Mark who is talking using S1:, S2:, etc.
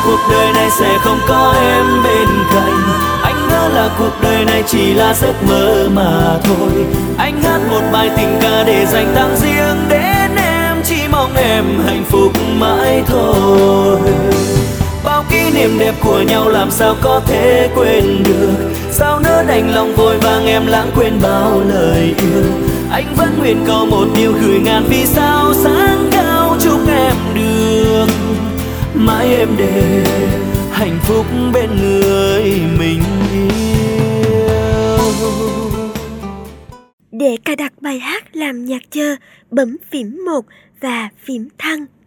S1: cuộc đời này sẽ không có em bên cạnh. Anh ngỡ là cuộc đời này chỉ là giấc mơ mà thôi. Anh hát một bài tình ca để dành tặng riêng đến em, chỉ mong em hạnh phúc mãi thôi. Bao kỷ niệm đẹp của nhau làm sao có thể quên được, sao nỡ đành lòng vội vàng em lãng quên bao lời yêu. Anh vẫn nguyện cầu một điều, gửi ngàn vì sao sáng cao, chúc em được mãi êm đềm hạnh phúc bên người mình yêu.
S2: Để cài đặt bài hát làm nhạc chờ, bấm phím 1 và phím thăng.